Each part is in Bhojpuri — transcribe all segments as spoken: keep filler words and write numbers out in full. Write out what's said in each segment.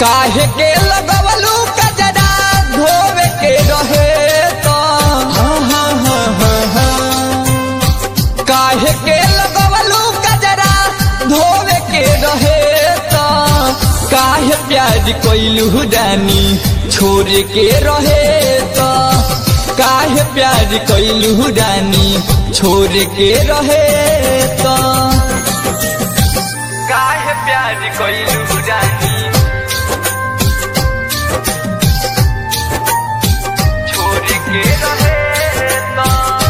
काहे के लगवलू कजरा धोवे के रहे तो हाँ हाँ हाँ हाँ हाँ। काहे के लगवलू कजरा धोवे के रहे तो काहे प्यार कोइलू रानी छोड़ के रहे तो काहे प्यार कोइलू रानी छोड़ के रहे तो काहे प्यार कोइलू रानी के रहे तो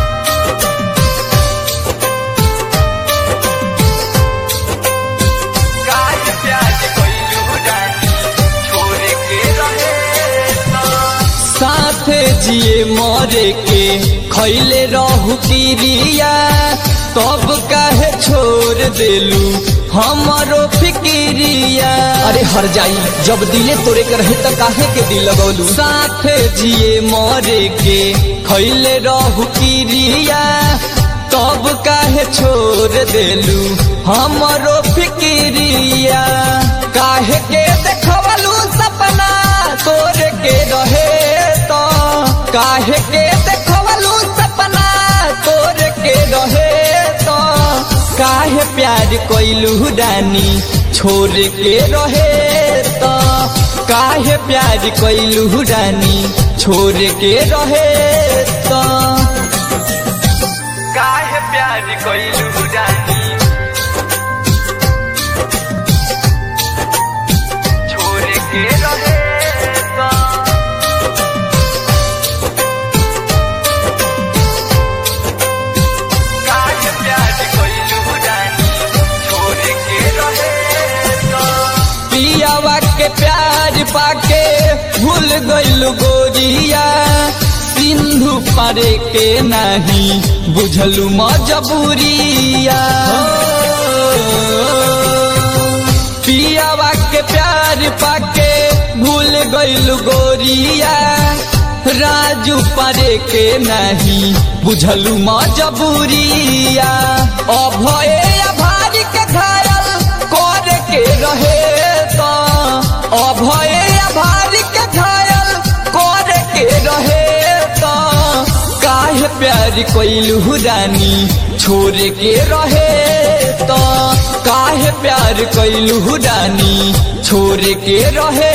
काहे प्यार कोइलू रानी छोड़ के रहे तो साथे जिए मरे के खैले रहू किरिया तब काहे छोड़ देलू हमारो फिकिरिया। अरे हर जाई जब दिले तोरे के रहे त काहे के दिल लगौलू साथे जिए मरे के खैले रहू किरिया तब काहे छोड़ देलू हमारो फिकिरिया। काहे के देखवलू सपना तोरे के रहे तो काहे के देखवलू सपना तोरे के रहे तो काहे प्यार कोइलू रानी छोड़ के रहे तो काहे प्यार कोइलू रानी छोड़ के रहे तो काहे प्यार कोइलू रानी छोड़ के रहे तो काहे प्यार कोइलू रानी छोड़ के रहे तो पियावा के प्यार पाके भूल गइलू गोरिया सिंधु पारे के नहीं बुझलू मजबूरिया। पियावा के प्यार पाके भूल गइलू गोरिया राजू पारे के नहीं बुझलू मजबूरिया। अभय अभारी के घायल कर के रहे तो अभय अभारी के घायल कर के रहे तो काहे प्यार कोइलू रानी छोड़ के रहे तो काहे प्यार कोइलू रानी छोड़ के रहे